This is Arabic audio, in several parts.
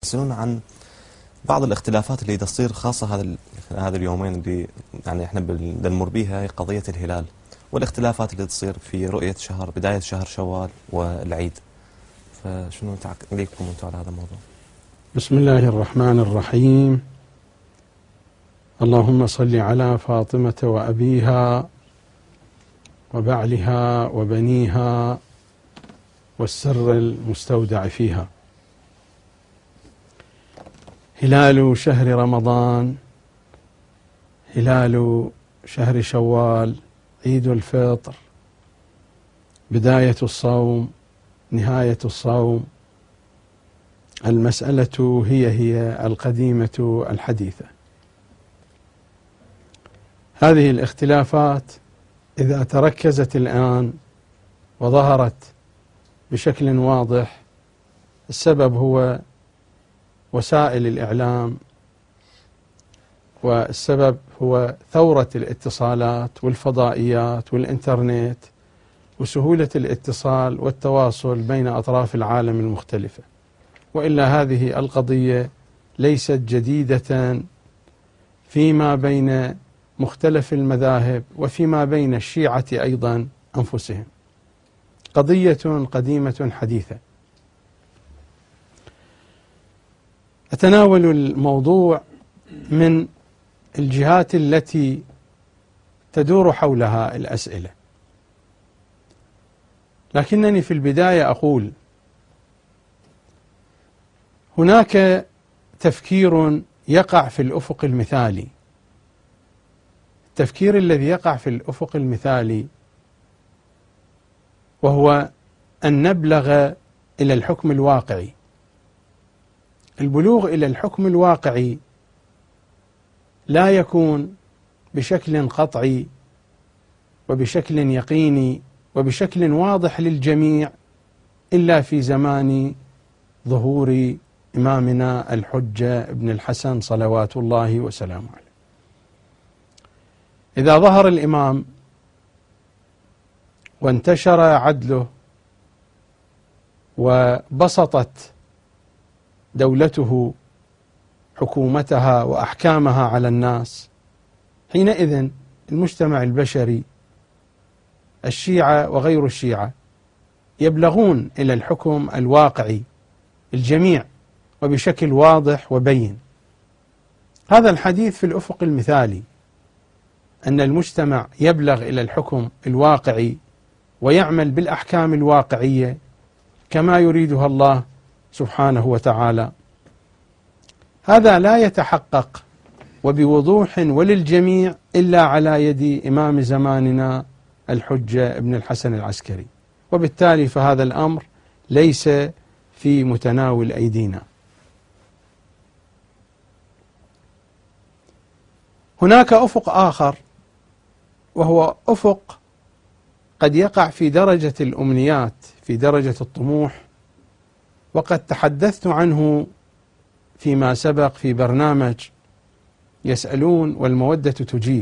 يسألون عن بعض الاختلافات اللي تصير خاصة هذا اليومين اللي يعني احنا بنمر بيها، هي قضية الهلال والاختلافات اللي تصير في رؤية بداية شهر شوال والعيد. فشنو تعليقكم انتم على هذا الموضوع؟ بسم الله الرحمن الرحيم. اللهم صل على فاطمة وأبيها وبعلها وبنيها والسر المستودع فيها. هلال شهر رمضان، هلال شهر شوال، عيد الفطر، بداية الصوم، نهاية الصوم. المسألة هي القديمة الحديثة. هذه الاختلافات إذا تركزت الآن وظهرت بشكل واضح، السبب هو وسائل الإعلام، والسبب هو ثورة الاتصالات والفضائيات والإنترنت وسهولة الاتصال والتواصل بين أطراف العالم المختلفة. وإلا هذه القضية ليست جديدة فيما بين مختلف المذاهب وفيما بين الشيعة أيضا أنفسهم، قضية قديمة حديثة. أتناول الموضوع من الجهات التي تدور حولها الأسئلة، لكنني في البداية أقول هناك تفكير يقع في الأفق المثالي. التفكير الذي يقع في الأفق المثالي وهو أن نبلغ إلى الحكم الواقعي. البلوغ إلى الحكم الواقعي لا يكون بشكل قطعي وبشكل يقيني وبشكل واضح للجميع إلا في زمان ظهور إمامنا الحجة ابن الحسن صلوات الله وسلامه عليه. إذا ظهر الإمام وانتشر عدله وبسطت دولته حكومتها وأحكامها على الناس، حينئذ المجتمع البشري، الشيعة وغير الشيعة، يبلغون إلى الحكم الواقعي الجميع وبشكل واضح وبين. هذا الحديث في الأفق المثالي، أن المجتمع يبلغ إلى الحكم الواقعي ويعمل بالأحكام الواقعية كما يريدها الله سبحانه وتعالى. هذا لا يتحقق وبوضوح وللجميع إلا على يد إمام زماننا الحجة ابن الحسن العسكري، وبالتالي فهذا الأمر ليس في متناول أيدينا. هناك أفق آخر، وهو أفق قد يقع في درجة الأمنيات، في درجة الطموح، وقد تحدثت عنه فيما سبق في برنامج يسألون والمودة تجيب.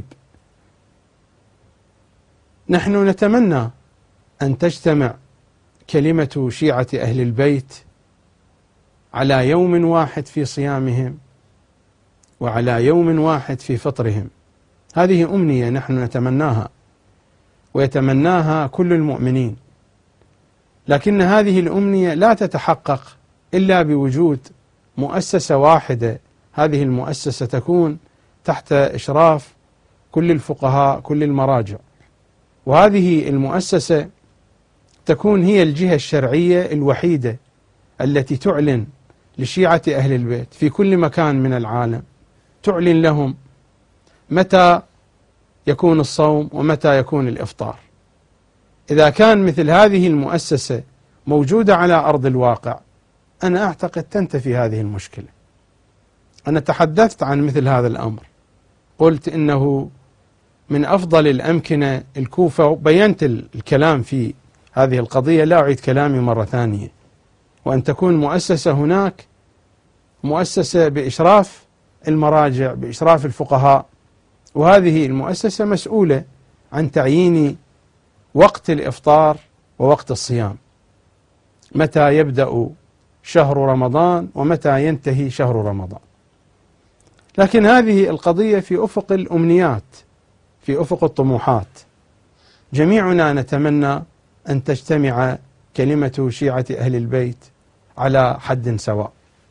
نحن نتمنى أن تجتمع كلمة شيعة أهل البيت على يوم واحد في صيامهم وعلى يوم واحد في فطرهم. هذه أمنية نحن نتمناها ويتمناها كل المؤمنين، لكن هذه الأمنية لا تتحقق إلا بوجود مؤسسة واحدة. هذه المؤسسة تكون تحت إشراف كل الفقهاء، كل المراجع، وهذه المؤسسة تكون هي الجهة الشرعية الوحيدة التي تعلن لشيعة أهل البيت في كل مكان من العالم، تعلن لهم متى يكون الصوم ومتى يكون الإفطار. إذا كان مثل هذه المؤسسة موجودة على أرض الواقع، أنا أعتقد تنتفي هذه المشكلة. أنا تحدثت عن مثل هذا الأمر، قلت إنه من أفضل الأمكنة الكوفة، وبينت الكلام في هذه القضية، لا أعيد كلامي مرة ثانية، وأن تكون مؤسسة هناك، مؤسسة بإشراف المراجع، بإشراف الفقهاء، وهذه المؤسسة مسؤولة عن تعيين وقت الإفطار ووقت الصيام، متى يبدأ شهر رمضان ومتى ينتهي شهر رمضان. لكن هذه القضية في أفق الأمنيات، في أفق الطموحات. جميعنا نتمنى أن تجتمع كلمة شيعة أهل البيت على حد سواء،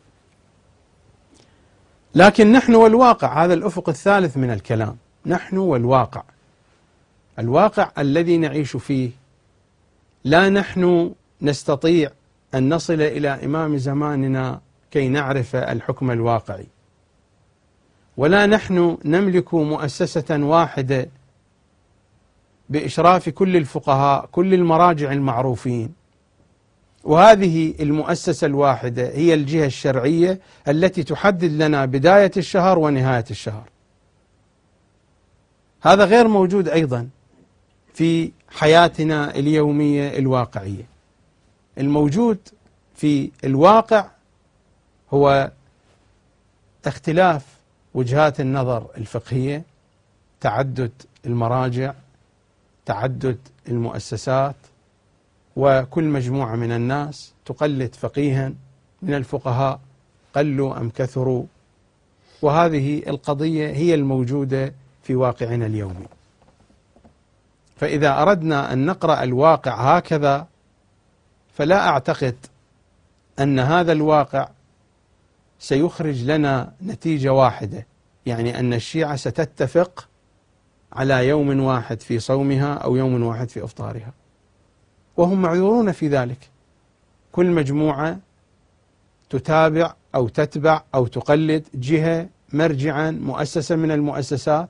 لكن نحن والواقع، هذا الأفق الثالث من الكلام، نحن والواقع، الواقع الذي نعيش فيه. لا نحن نستطيع أن نصل إلى إمام زماننا كي نعرف الحكم الواقعي، ولا نحن نملك مؤسسة واحدة بإشراف كل الفقهاء كل المراجع المعروفين، وهذه المؤسسة الواحدة هي الجهة الشرعية التي تحدد لنا بداية الشهر ونهاية الشهر. هذا غير موجود أيضا في حياتنا اليومية الواقعية. الموجود في الواقع هو اختلاف وجهات النظر الفقهية، تعدد المراجع، تعدد المؤسسات، وكل مجموعة من الناس تقلد فقيها من الفقهاء قلوا أم كثروا، وهذه القضية هي الموجودة في واقعنا اليومي. فإذا أردنا أن نقرأ الواقع هكذا فلا أعتقد أن هذا الواقع سيخرج لنا نتيجة واحدة، يعني أن الشيعة ستتفق على يوم واحد في صومها أو يوم واحد في إفطارها، وهم معذورون في ذلك. كل مجموعة تتابع أو تتبع أو تقلد جهة مرجعا مؤسسة من المؤسسات،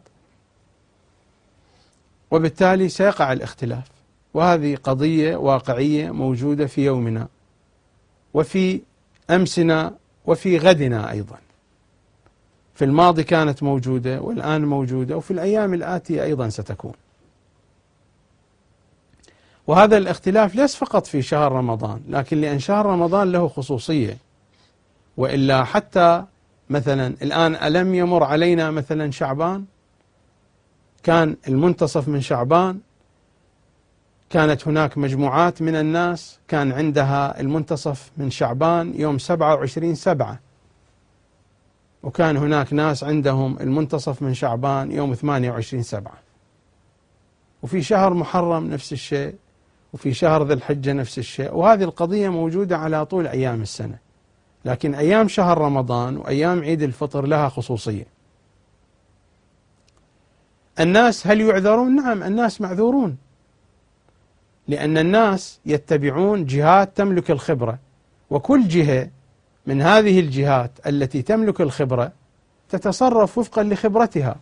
وبالتالي سيقع الاختلاف. وهذه قضية واقعية موجودة في يومنا وفي أمسنا وفي غدنا أيضا. في الماضي كانت موجودة والآن موجودة، وفي الأيام الآتية أيضا ستكون. وهذا الاختلاف ليس فقط في شهر رمضان، لكن لأن شهر رمضان له خصوصية، وإلا حتى مثلا الآن ألم يمر علينا مثلا شعبان؟ كان المنتصف من شعبان، كانت هناك مجموعات من الناس كان عندها المنتصف من شعبان يوم 27/7، وكان هناك ناس عندهم المنتصف من شعبان يوم 28/7. وفي شهر محرم نفس الشيء، وفي شهر ذي الحجة نفس الشيء. وهذه القضية موجودة على طول أيام السنة، لكن أيام شهر رمضان وأيام عيد الفطر لها خصوصية. الناس هل يعذرون؟ نعم، الناس معذورون، لأن الناس يتبعون جهات تملك الخبرة، وكل جهة من هذه الجهات التي تملك الخبرة تتصرف وفقا لخبرتها.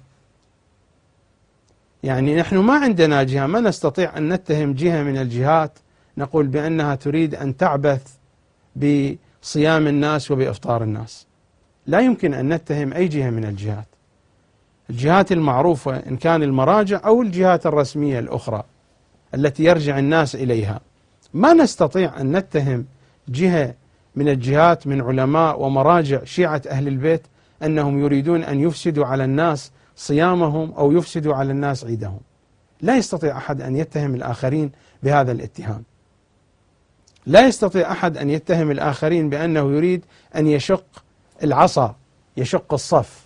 يعني نحن ما عندنا جهة، ما نستطيع أن نتهم جهة من الجهات نقول بأنها تريد أن تعبث بصيام الناس وبإفطار الناس. لا يمكن أن نتهم أي جهة من الجهات. الجهات المعروفة إن كان المراجع أو الجهات الرسمية الأخرى التي يرجع الناس إليها، ما نستطيع أن نتهم جهة من الجهات من علماء ومراجع شيعة أهل البيت أنهم يريدون أن يفسدوا على الناس صيامهم أو يفسدوا على الناس عيدهم. لا يستطيع أحد أن يتهم الآخرين بهذا الاتهام. لا يستطيع أحد أن يتهم الآخرين بأنه يريد أن يشق العصا، يشق الصف.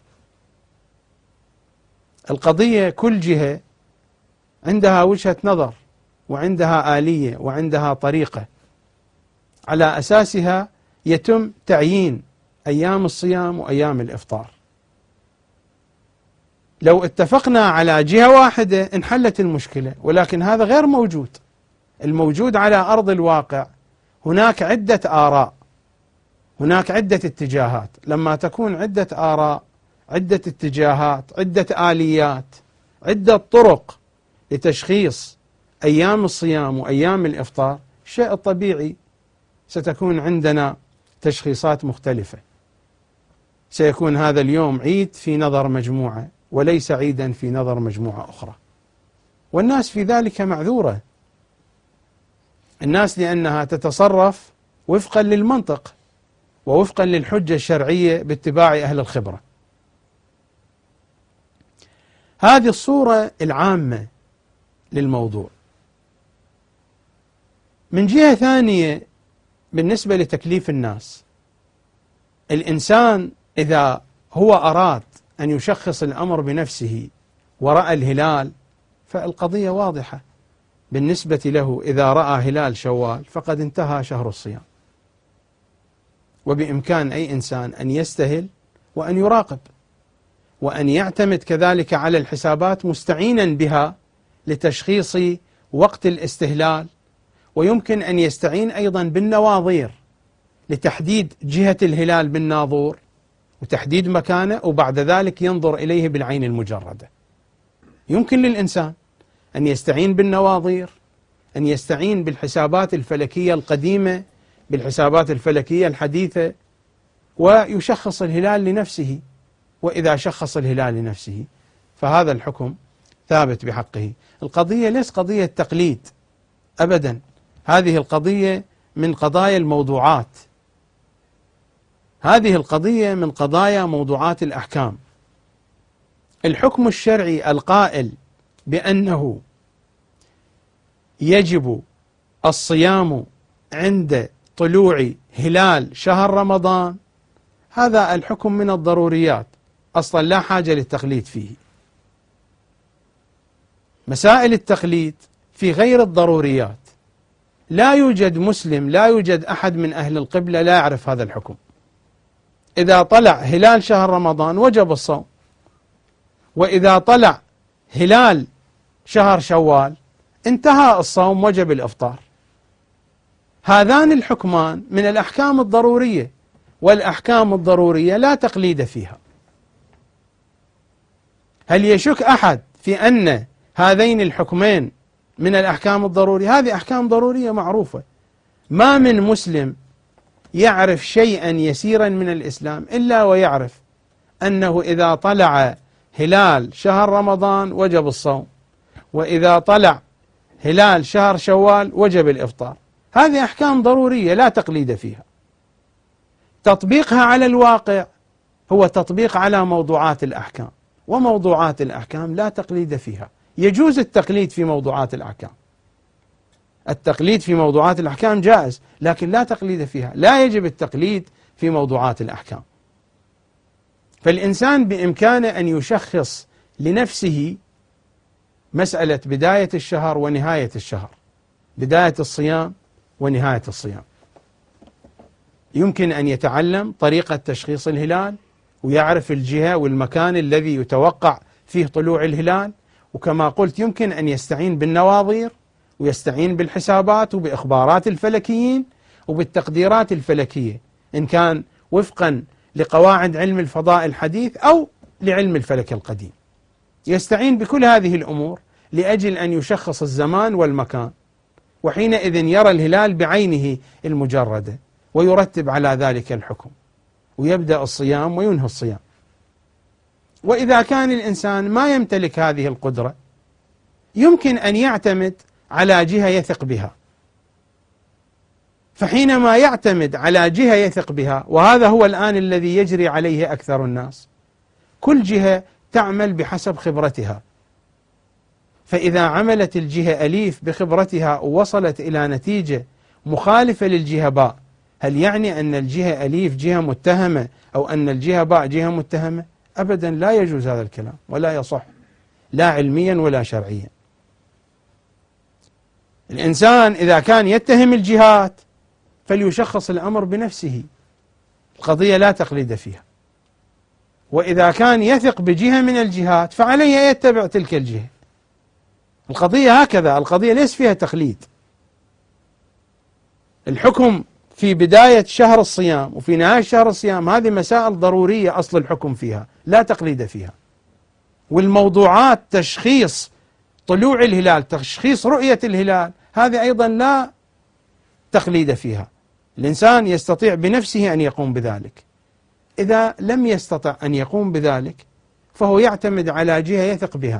القضية كل جهة عندها وجهة نظر وعندها آلية وعندها طريقة، على أساسها يتم تعيين أيام الصيام وأيام الإفطار. لو اتفقنا على جهة واحدة انحلت المشكلة، ولكن هذا غير موجود. الموجود على أرض الواقع هناك عدة آراء، هناك عدة اتجاهات. لما تكون عدة آراء، عدة اتجاهات، عدة آليات، عدة طرق لتشخيص أيام الصيام وأيام الإفطار، الشيء الطبيعي ستكون عندنا تشخيصات مختلفة. سيكون هذا اليوم عيد في نظر مجموعة وليس عيدا في نظر مجموعة أخرى، والناس في ذلك معذورة. الناس لأنها تتصرف وفقا للمنطق ووفقا للحجة الشرعية باتباع أهل الخبرة. هذه الصورة العامة للموضوع. من جهة ثانية، بالنسبة لتكليف الناس، الإنسان إذا هو أراد أن يشخص الأمر بنفسه ورأى الهلال فالقضية واضحة بالنسبة له. إذا رأى هلال شوال فقد انتهى شهر الصيام، وبإمكان أي إنسان أن يستهل وأن يراقب وأن يعتمد كذلك على الحسابات مستعينا بها لتشخيص وقت الاستهلال، ويمكن أن يستعين أيضا بالنواظير لتحديد جهة الهلال بالناظور وتحديد مكانه، وبعد ذلك ينظر إليه بالعين المجردة. يمكن للإنسان أن يستعين بالنواظير، أن يستعين بالحسابات الفلكية القديمة، بالحسابات الفلكية الحديثة، ويشخص الهلال لنفسه. وإذا شخص الهلال لنفسه فهذا الحكم ثابت بحقه. القضية ليس قضية تقليد أبدا، هذه القضية من قضايا الموضوعات، هذه القضية من قضايا موضوعات الأحكام. الحكم الشرعي القائل بأنه يجب الصيام عند طلوع هلال شهر رمضان، هذا الحكم من الضروريات، أصلا لا حاجة للتقليد فيه. مسائل التقليد في غير الضروريات، لا يوجد مسلم، لا يوجد أحد من أهل القبلة لا يعرف هذا الحكم. إذا طلع هلال شهر رمضان وجب الصوم، وإذا طلع هلال شهر شوال انتهى الصوم وجب الإفطار. هذان الحكمان من الأحكام الضرورية، والأحكام الضرورية لا تقليد فيها. هل يشك أحد في أن هذين الحكمين من الأحكام الضرورية؟ هذه أحكام ضرورية معروفة. ما من مسلم يعرف شيئا يسيرا من الإسلام إلا ويعرف أنه إذا طلع هلال شهر رمضان وجب الصوم، وإذا طلع هلال شهر شوال وجب الإفطار. هذه أحكام ضرورية لا تقليد فيها. تطبيقها على الواقع هو تطبيق على موضوعات الأحكام، وموضوعات الأحكام لا تقليد فيها. يجوز التقليد في موضوعات الأحكام، التقليد في موضوعات الأحكام جائز، لكن لا تقليد فيها. لا يجب التقليد في موضوعات الأحكام. فالإنسان بإمكانه أن يشخص لنفسه مسألة بداية الشهر ونهاية الشهر، بداية الصيام ونهاية الصيام. يمكن أن يتعلم طريقة تشخيص الهلال ويعرف الجهة والمكان الذي يتوقع فيه طلوع الهلال، وكما قلت يمكن أن يستعين بالنواظير ويستعين بالحسابات وبإخبارات الفلكيين وبالتقديرات الفلكية، إن كان وفقا لقواعد علم الفضاء الحديث أو لعلم الفلك القديم. يستعين بكل هذه الأمور لأجل أن يشخص الزمان والمكان، وحينئذ يرى الهلال بعينه المجردة ويرتب على ذلك الحكم ويبدأ الصيام وينهي الصيام. وإذا كان الإنسان ما يمتلك هذه القدرة يمكن أن يعتمد على جهة يثق بها، فحينما يعتمد على جهة يثق بها، وهذا هو الآن الذي يجري عليه أكثر الناس، كل جهة تعمل بحسب خبرتها. فإذا عملت الجهة أليف بخبرتها ووصلت إلى نتيجة مخالفة للجهة باء، هل يعني أن الجهة أليف جهة متهمة أو أن الجهة باء جهة متهمة؟ أبدا، لا يجوز هذا الكلام ولا يصح، لا علميا ولا شرعيا. الإنسان إذا كان يتهم الجهات فليشخص الأمر بنفسه، القضية لا تقليد فيها. وإذا كان يثق بجهة من الجهات فعليه أن يتبع تلك الجهة. القضية هكذا، القضية ليس فيها تقليد. الحكم في بداية شهر الصيام وفي نهاية شهر الصيام هذه مسائل ضرورية أصل الحكم فيها، لا تقليد فيها. والموضوعات تشخيص طلوع الهلال، تشخيص رؤية الهلال، هذه أيضا لا تقليد فيها. الإنسان يستطيع بنفسه أن يقوم بذلك. إذا لم يستطع أن يقوم بذلك فهو يعتمد على جهة يثق بها.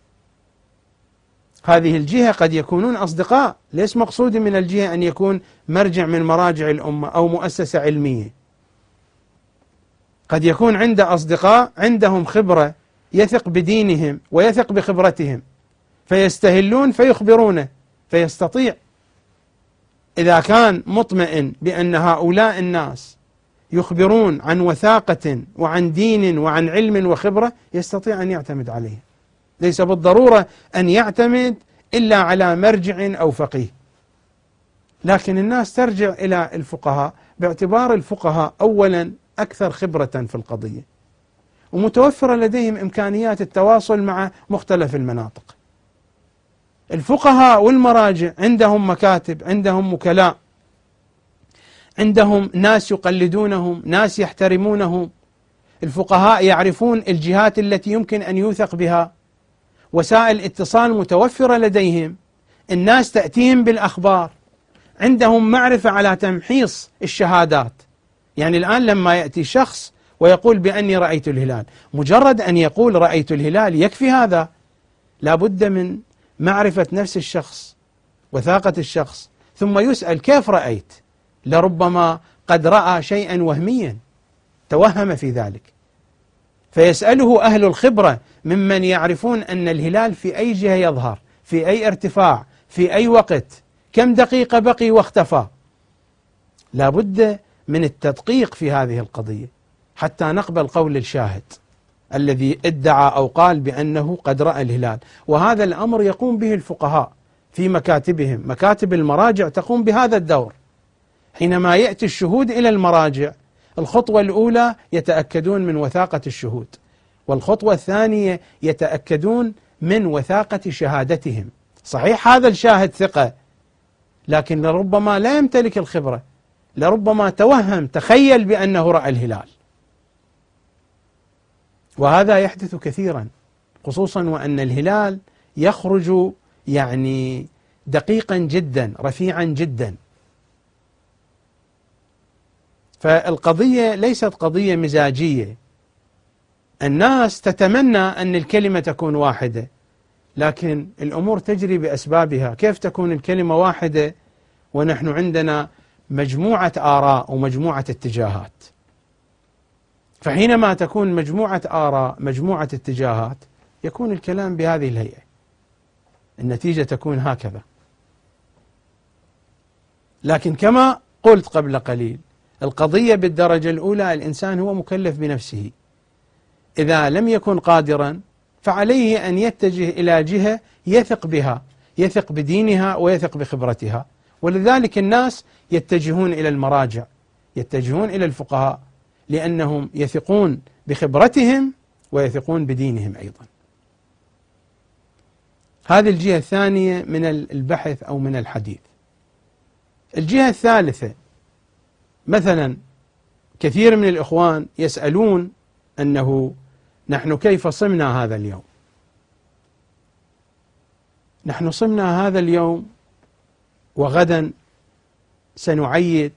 هذه الجهة قد يكونون أصدقاء، ليس مقصود من الجهة أن يكون مرجع من مراجع الأمة أو مؤسسة علمية. قد يكون عنده أصدقاء عندهم خبرة، يثق بدينهم ويثق بخبرتهم، فيستهلون فيخبرونه، فيستطيع إذا كان مطمئن بأن هؤلاء الناس يخبرون عن وثاقة وعن دين وعن علم وخبرة يستطيع أن يعتمد عليه. ليس بالضرورة أن يعتمد إلا على مرجع أو فقيه، لكن الناس ترجع إلى الفقهاء باعتبار الفقهاء أولا أكثر خبرة في القضية، ومتوفرة لديهم إمكانيات التواصل مع مختلف المناطق. الفقهاء والمراجع عندهم مكاتب، عندهم وكلاء، عندهم ناس يقلدونهم، ناس يحترمونهم. الفقهاء يعرفون الجهات التي يمكن أن يوثق بها، وسائل اتصال متوفرة لديهم، الناس تأتيهم بالأخبار، عندهم معرفة على تمحيص الشهادات. يعني الآن لما يأتي شخص ويقول بأني رأيت الهلال، مجرد أن يقول رأيت الهلال يكفي هذا، لا بد من معرفة نفس الشخص، وثاقة الشخص، ثم يسأل كيف رأيت؟ لربما قد رأى شيئا وهميا توهم في ذلك، فيسأله أهل الخبرة ممن يعرفون أن الهلال في أي جهة يظهر، في أي ارتفاع، في أي وقت، كم دقيقة بقي واختفى. لا بد من التدقيق في هذه القضية حتى نقبل قول الشاهد الذي ادعى أو قال بأنه قد رأى الهلال. وهذا الأمر يقوم به الفقهاء في مكاتبهم، مكاتب المراجع تقوم بهذا الدور. حينما يأتي الشهود إلى المراجع، الخطوة الأولى يتأكدون من وثاقة الشهود، والخطوة الثانية يتأكدون من وثاقة شهادتهم. صحيح هذا الشاهد ثقة، لكن لربما لا يمتلك الخبرة، لربما توهم، تخيل بأنه رأى الهلال، وهذا يحدث كثيرا، خصوصا وأن الهلال يخرج يعني دقيقا جدا، رفيعا جدا. فالقضية ليست قضية مزاجية، الناس تتمنى أن الكلمة تكون واحدة، لكن الأمور تجري بأسبابها. كيف تكون الكلمة واحدة ونحن عندنا مجموعة آراء ومجموعة اتجاهات؟ فحينما تكون مجموعة آراء، مجموعة اتجاهات، يكون الكلام بهذه الهيئة، النتيجة تكون هكذا. لكن كما قلت قبل قليل، القضية بالدرجة الأولى الإنسان هو مكلف بنفسه، إذا لم يكن قادرا فعليه أن يتجه إلى جهة يثق بها، يثق بدينها ويثق بخبرتها. ولذلك الناس يتجهون إلى المراجع، يتجهون إلى الفقهاء، لأنهم يثقون بخبرتهم ويثقون بدينهم أيضا. هذه الجهة الثانية من البحث أو من الحديث. الجهة الثالثة، مثلا كثير من الإخوان يسألون أنه نحن كيف صمنا هذا اليوم؟ نحن صمنا هذا اليوم وغدا سنعيد.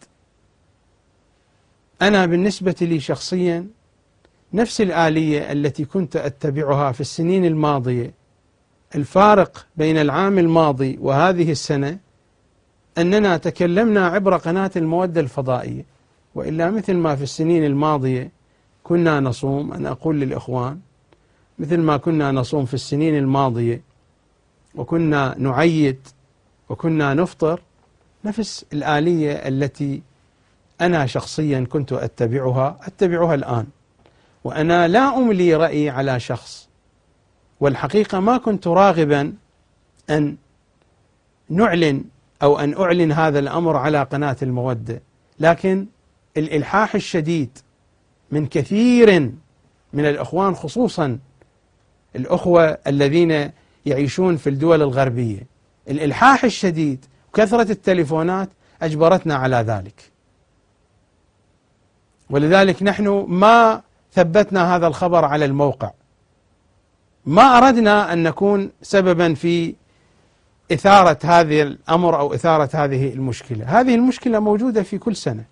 أنا بالنسبة لي شخصيا نفس الآلية التي كنت أتبعها في السنين الماضية. الفارق بين العام الماضي وهذه السنة أننا تكلمنا عبر قناة المودة الفضائية، وإلا مثل ما في السنين الماضية كنا نصوم، أنا أقول للإخوان مثل ما كنا نصوم في السنين الماضية وكنا نعيد وكنا نفطر، نفس الآلية التي أنا شخصيا كنت أتبعها الآن. وأنا لا أملي رأيي على شخص، والحقيقة ما كنت راغبا أن نعلن أو أن أعلن هذا الأمر على قناة المودة، لكن الإلحاح الشديد من كثير من الإخوان، خصوصا الأخوة الذين يعيشون في الدول الغربية، الإلحاح الشديد وكثرة التليفونات أجبرتنا على ذلك. ولذلك نحن ما ثبتنا هذا الخبر على الموقع، ما أردنا أن نكون سببا في إثارة هذا الأمر أو إثارة هذه المشكلة. هذه المشكلة موجودة في كل سنة.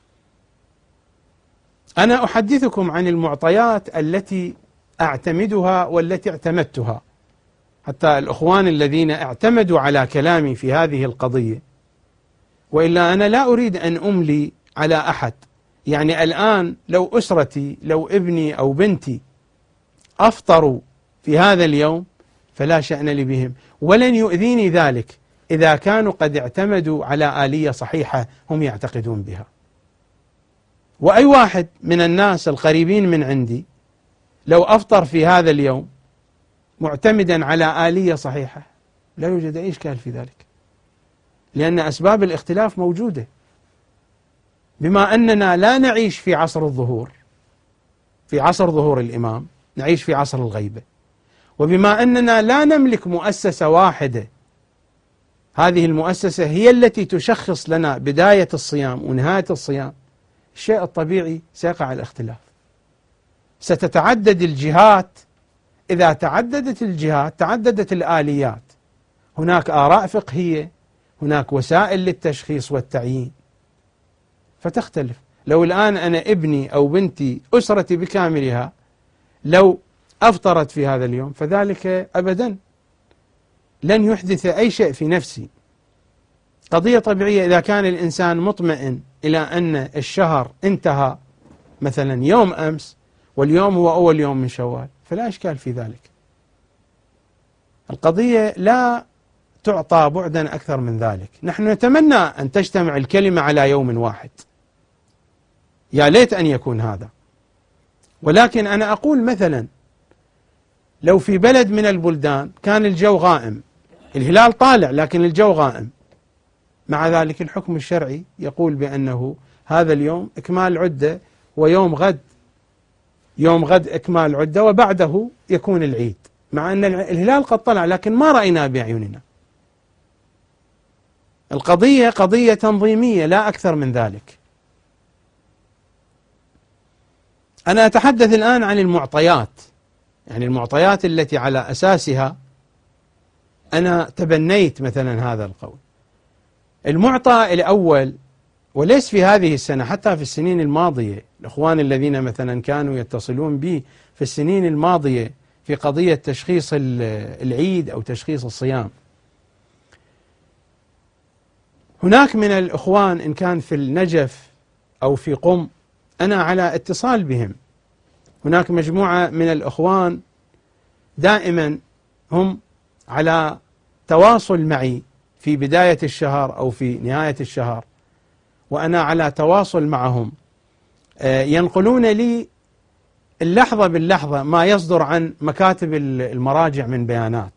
أنا أحدثكم عن المعطيات التي أعتمدها والتي اعتمدتها، حتى الأخوان الذين اعتمدوا على كلامي في هذه القضية، وإلا أنا لا أريد أن أملي على أحد. يعني الآن لو أسرتي، لو ابني أو بنتي أفطروا في هذا اليوم فلا شأن لي بهم، ولن يؤذيني ذلك إذا كانوا قد اعتمدوا على آلية صحيحة هم يعتقدون بها. وأي واحد من الناس القريبين من عندي لو أفطر في هذا اليوم معتمدا على آلية صحيحة لا يوجد أي إشكال في ذلك، لأن أسباب الاختلاف موجودة. بما أننا لا نعيش في عصر الظهور، في عصر ظهور الإمام، نعيش في عصر الغيبة، وبما أننا لا نملك مؤسسة واحدة، هذه المؤسسة هي التي تشخص لنا بداية الصيام ونهاية الصيام، الشيء الطبيعي سيقع الاختلاف. ستتعدد الجهات، إذا تعددت الجهات تعددت الآليات، هناك آراء فقهية، هناك وسائل للتشخيص والتعيين، فتختلف. لو الآن أنا ابني أو بنتي أسرتي بكاملها لو أفطرت في هذا اليوم فذلك أبدا لن يحدث أي شيء في نفسي. قضية طبيعية إذا كان الإنسان مطمئن إلى أن الشهر انتهى مثلا يوم أمس واليوم هو أول يوم من شوال فلا إشكال في ذلك. القضية لا تعطى بعدا أكثر من ذلك. نحن نتمنى أن تجتمع الكلمة على يوم واحد، يا ليت أن يكون هذا، ولكن أنا أقول مثلا لو في بلد من البلدان كان الجو غائم، الهلال طالع لكن الجو غائم، مع ذلك الحكم الشرعي يقول بأنه هذا اليوم إكمال عدة ويوم غد، يوم غد إكمال عدة وبعده يكون العيد، مع أن الهلال قد طلع لكن ما رأينا بأعيننا. القضية قضية تنظيمية لا أكثر من ذلك. أنا أتحدث الآن عن المعطيات، يعني المعطيات التي على أساسها أنا تبنيت مثلا هذا القول. المعطى الأول، وليس في هذه السنة، حتى في السنين الماضية، الإخوان الذين مثلا كانوا يتصلون بي في السنين الماضية في قضية تشخيص العيد أو تشخيص الصيام، هناك من الإخوان إن كان في النجف أو في قم أنا على اتصال بهم، هناك مجموعة من الإخوان دائما هم على تواصل معي في بداية الشهر أو في نهاية الشهر، وأنا على تواصل معهم، ينقلون لي اللحظة باللحظة ما يصدر عن مكاتب المراجع من بيانات.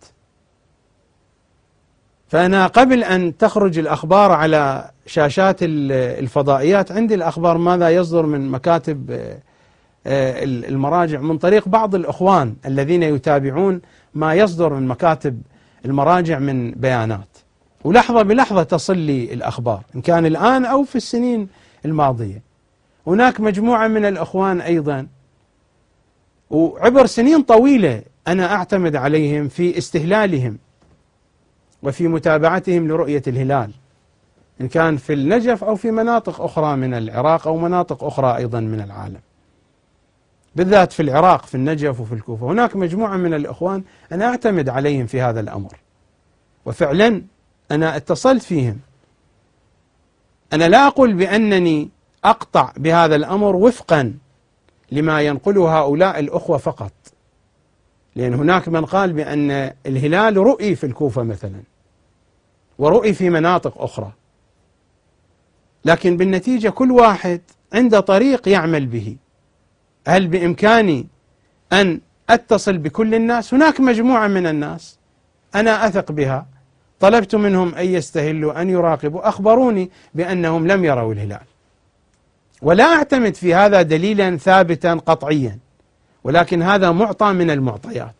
فأنا قبل أن تخرج الأخبار على شاشات الفضائيات عندي الأخبار ماذا يصدر من مكاتب المراجع من طريق بعض الإخوان الذين يتابعون ما يصدر من مكاتب المراجع من بيانات، ولحظة بلحظة تصل لي الأخبار إن كان الآن أو في السنين الماضية. هناك مجموعة من الإخوان أيضا وعبر سنين طويلة أنا أعتمد عليهم في استهلالهم وفي متابعتهم لرؤية الهلال، إن كان في النجف أو في مناطق أخرى من العراق أو مناطق أخرى أيضا من العالم، بالذات في العراق في النجف وفي الكوفة. هناك مجموعة من الإخوان أنا أعتمد عليهم في هذا الأمر، وفعلا أنا اتصلت فيهم. أنا لا أقول بأنني أقطع بهذا الأمر وفقا لما ينقله هؤلاء الأخوة فقط، لأن هناك من قال بأن الهلال رؤي في الكوفة مثلا ورؤي في مناطق أخرى، لكن بالنتيجة كل واحد عنده طريق يعمل به. هل بإمكاني أن أتصل بكل الناس؟ هناك مجموعة من الناس أنا أثق بها، طلبت منهم أن يستهلوا أن يراقبوا، أخبروني بأنهم لم يروا الهلال، ولا أعتمد في هذا دليلا ثابتا قطعيا، ولكن هذا معطى من المعطيات،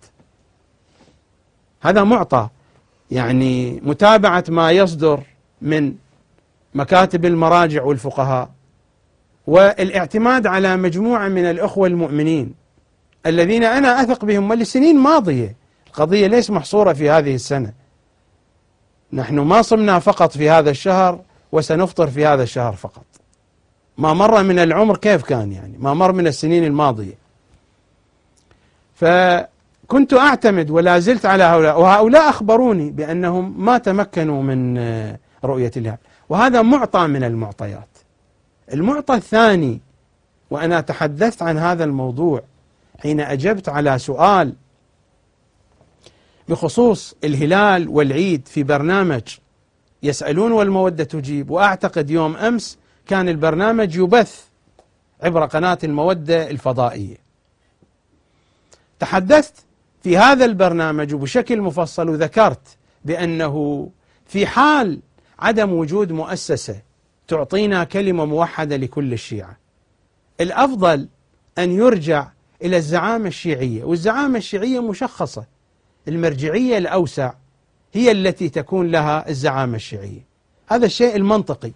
هذا معطى، يعني متابعة ما يصدر من مكاتب المراجع والفقهاء والاعتماد على مجموعة من الأخوة المؤمنين الذين أنا أثق بهم ولسنين ماضية. القضية ليس محصورة في هذه السنة، نحن ما صمنا فقط في هذا الشهر وسنفطر في هذا الشهر فقط، ما مر من العمر كيف كان، يعني ما مر من السنين الماضية. فكنت أعتمد ولا زلت على هؤلاء، وهؤلاء أخبروني بأنهم ما تمكنوا من رؤية الهلال، وهذا معطى من المعطيات. المعطى الثاني، وأنا تحدثت عن هذا الموضوع حين أجبت على سؤال بخصوص الهلال والعيد في برنامج يسألون والمودة تجيب، وأعتقد يوم أمس كان البرنامج يبث عبر قناة المودة الفضائية. تحدثت في هذا البرنامج بشكل مفصل وذكرت بأنه في حال عدم وجود مؤسسة تعطينا كلمة موحدة لكل الشيعة، الأفضل أن يرجع إلى الزعامة الشيعية، والزعامة الشيعية مشخصة، المرجعية الأوسع هي التي تكون لها الزعامة الشيعية. هذا الشيء المنطقي.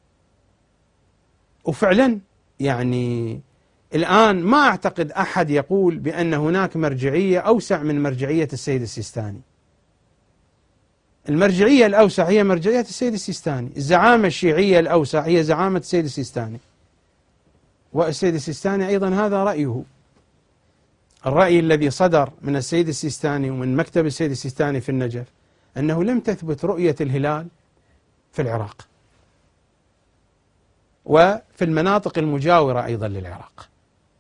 وفعلا يعني الآن ما أعتقد أحد يقول بأن هناك مرجعية أوسع من مرجعية السيد السيستاني. المرجعية الأوسع هي مرجعية السيد السيستاني، الزعامة الشيعية الأوسع هي زعامة السيد السيستاني، والسيد السيستاني أيضا هذا رأيه. الرأي الذي صدر من السيد السيستاني ومن مكتب السيد السيستاني في النجف أنه لم تثبت رؤية الهلال في العراق وفي المناطق المجاورة أيضا للعراق.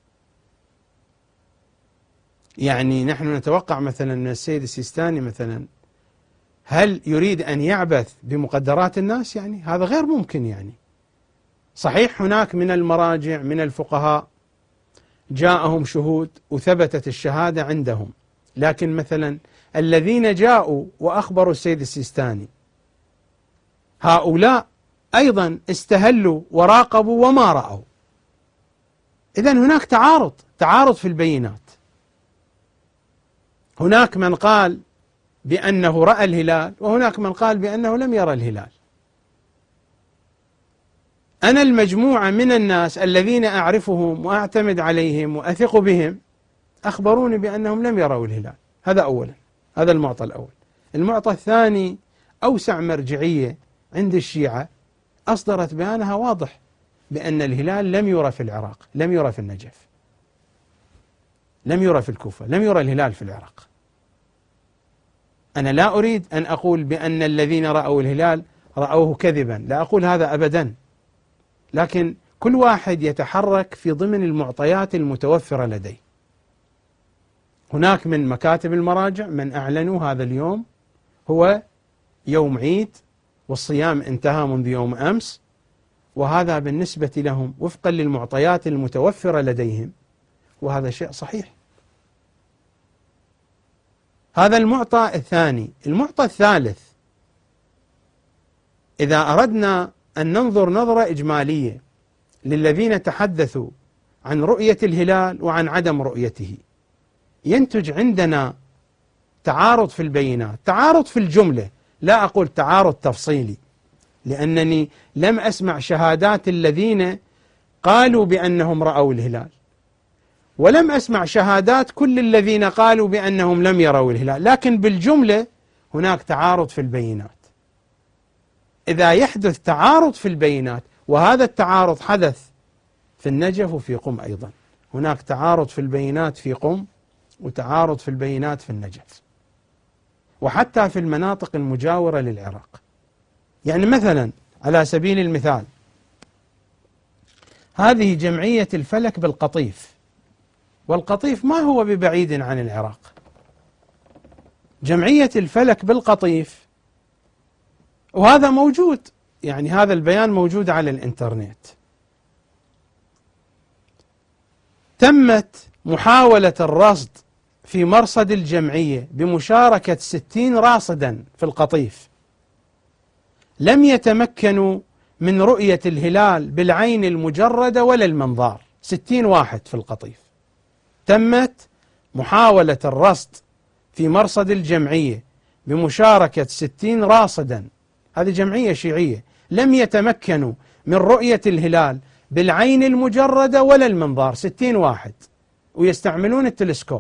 يعني نحن نتوقع مثلا من السيد السيستاني مثلا هل يريد أن يعبث بمقدرات الناس؟ يعني هذا غير ممكن. يعني صحيح هناك من المراجع من الفقهاء جاءهم شهود وثبتت الشهادة عندهم، لكن مثلا الذين جاءوا وأخبروا السيد السيستاني هؤلاء أيضا استهلوا وراقبوا وما رأوا. إذن هناك تعارض في البينات. هناك من قال بأنه رأى الهلال وهناك من قال بأنه لم يرى الهلال. أنا المجموعة من الناس الذين أعرفهم وأعتمد عليهم وأثق بهم أخبروني بأنهم لم يروا الهلال. هذا أولا، هذا المعطى الأول. المعطى الثاني، أوسع مرجعية عند الشيعة أصدرت بيانها واضح بأن الهلال لم يرى في العراق، لم يرى في النجف، لم يرى في الكوفة، لم يرى الهلال في العراق. أنا لا أريد أن أقول بأن الذين رأوا الهلال رأوه كذبا، لا أقول هذا أبدا، لكن كل واحد يتحرك في ضمن المعطيات المتوفرة لديه. هناك من مكاتب المراجع من أعلنوا هذا اليوم هو يوم عيد والصيام انتهى منذ يوم أمس، وهذا بالنسبة لهم وفقا للمعطيات المتوفرة لديهم، وهذا شيء صحيح. هذا المعطى الثاني. المعطى الثالث، إذا أردنا أن ننظر نظرة إجمالية للذين تحدثوا عن رؤية الهلال وعن عدم رؤيته، ينتج عندنا تعارض في البينات، تعارض في الجملة، لا أقول تعارض تفصيلي، لأنني لم أسمع شهادات الذين قالوا بأنهم رأوا الهلال، ولم أسمع شهادات كل الذين قالوا بأنهم لم يروا الهلال، لكن بالجملة هناك تعارض في البينات. إذا يحدث تعارض في البينات، وهذا التعارض حدث في النجف وفي قم أيضا، هناك تعارض في البينات في قم وتعارض في البينات في النجف، وحتى في المناطق المجاورة للعراق. يعني مثلا على سبيل المثال هذه جمعية الفلك بالقطيف، والقطيف ما هو ببعيد عن العراق. جمعية الفلك بالقطيف، وهذا موجود، يعني هذا البيان موجود على الإنترنت. تمت محاولة الرصد في مرصد الجمعية بمشاركة 60 راصدا في القطيف، لم يتمكنوا من رؤية الهلال بالعين المجردة ولا المنظار. 60 واحد في القطيف. تمت محاولة الرصد في مرصد الجمعية بمشاركة 60 راصدا، هذه جمعية شيعية، لم يتمكنوا من رؤية الهلال بالعين المجردة ولا المنظار. 60 واحد، ويستعملون التلسكوب.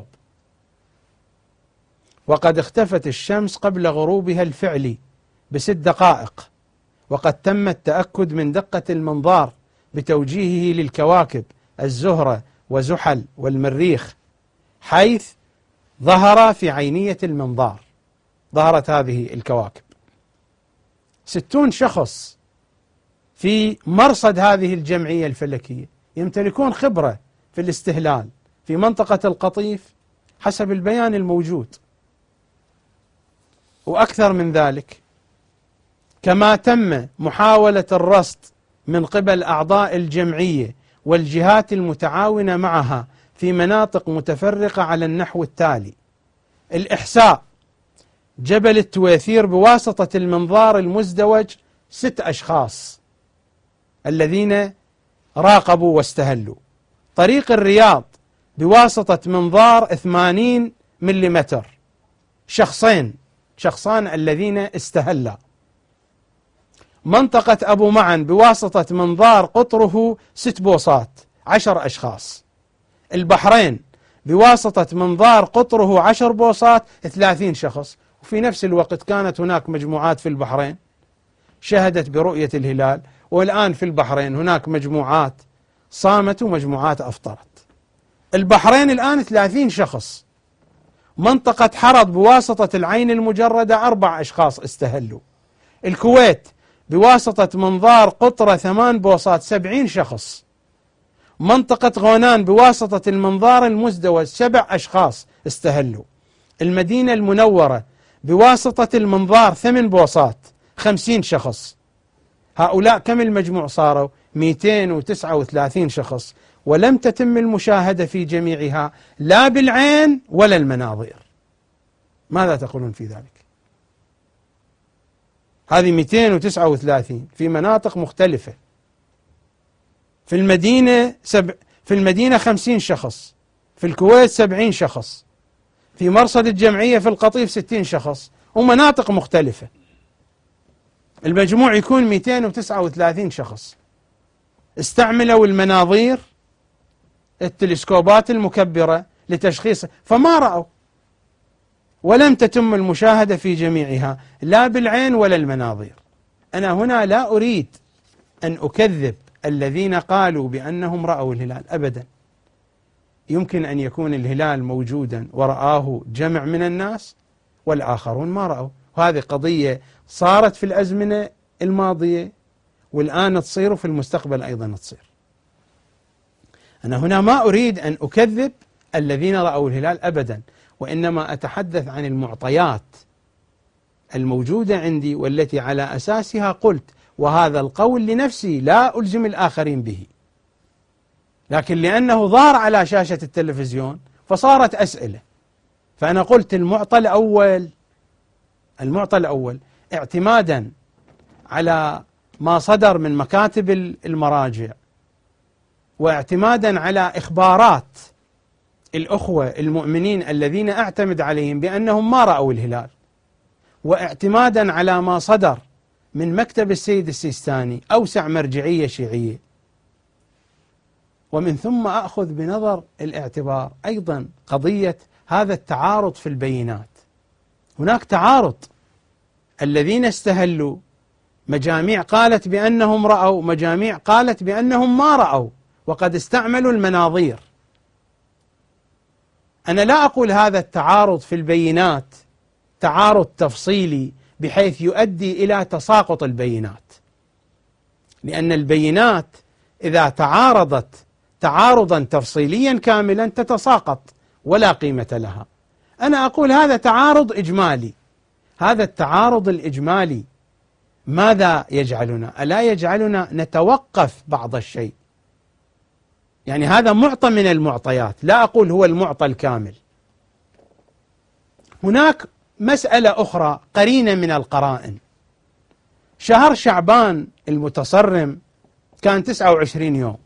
وقد اختفت الشمس قبل غروبها الفعلي ب6 دقائق، وقد تم التأكد من دقة المنظار بتوجيهه للكواكب الزهرة وزحل والمريخ، حيث ظهر في عينية المنظار، ظهرت هذه الكواكب. 60 شخص في مرصد هذه الجمعية الفلكية يمتلكون خبرة في الاستهلال في منطقة القطيف حسب البيان الموجود. وأكثر من ذلك، كما تم محاولة الرصد من قبل أعضاء الجمعية والجهات المتعاونة معها في مناطق متفرقة على النحو التالي: الإحساء: جبل التويثير بواسطة المنظار المزدوج 6 أشخاص الذين راقبوا واستهلوا. طريق الرياض بواسطة منظار 80 ملم، شخصان الذين استهلا. منطقة أبو معن بواسطة منظار قطره 6 بوصات 10 أشخاص. البحرين بواسطة منظار قطره 10 بوصات 30 شخص. وفي نفس الوقت كانت هناك مجموعات في البحرين شهدت برؤية الهلال، والآن في البحرين هناك مجموعات صامت ومجموعات أفطرت. البحرين الآن 30 شخص. منطقة حرض بواسطة العين المجردة 4 أشخاص استهلوا. الكويت بواسطة منظار قطرة 8 بوصات 70 شخص. منطقة غونان بواسطة المنظار المزدوج 7 أشخاص استهلوا. المدينة المنورة بواسطة المنظار 8 بوصات 50 شخص. هؤلاء كم المجموع صاروا؟ 239 شخص، ولم تتم المشاهدة في جميعها لا بالعين ولا المناظير. ماذا تقولون في ذلك؟ هذه 239 في مناطق مختلفة. في المدينة 50 شخص، في الكويت 70 شخص، في مرصد الجمعية في القطيف 60 شخص، ومناطق مختلفة. المجموع يكون 239 شخص. استعملوا المناظير، التلسكوبات المكبرة لتشخيص، فما رأوا، ولم تتم المشاهدة في جميعها لا بالعين ولا المناظير. أنا هنا لا أريد أن أكذب الذين قالوا بأنهم رأوا الهلال أبدا. يمكن أن يكون الهلال موجودا ورآه جمع من الناس والآخرون ما رأوا، وهذه قضية صارت في الأزمنة الماضية والآن تصير وفي المستقبل أيضا تصير. أنا هنا ما أريد أن أكذب الذين رأوا الهلال أبدا، وإنما أتحدث عن المعطيات الموجودة عندي والتي على أساسها قلت، وهذا القول لنفسي لا ألزم الآخرين به، لكن لأنه ظهر على شاشة التلفزيون فصارت أسئلة. فأنا قلت المعطى الأول اعتمادا على ما صدر من مكاتب المراجع، واعتمادا على إخبارات الأخوة المؤمنين الذين أعتمد عليهم بأنهم ما رأوا الهلال، واعتمادا على ما صدر من مكتب السيد السيستاني أوسع مرجعية شيعية، ومن ثم أخذ بنظر الاعتبار أيضا قضية هذا التعارض في البينات. هناك تعارض، الذين استهلوا مجاميع قالت بأنهم رأوا، مجاميع قالت بأنهم ما رأوا، وقد استعملوا المناظير. أنا لا أقول هذا التعارض في البينات تعارض تفصيلي بحيث يؤدي إلى تساقط البينات، لأن البينات إذا تعارضت تعارضا تفصيليا كاملا تتساقط ولا قيمة لها. أنا أقول هذا تعارض إجمالي. هذا التعارض الإجمالي ماذا يجعلنا؟ ألا يجعلنا نتوقف بعض الشيء؟ يعني هذا معطى من المعطيات، لا أقول هو المعطى الكامل. هناك مسألة أخرى قرينة من القرائن. شهر شعبان المتصرم كان 29 يوم.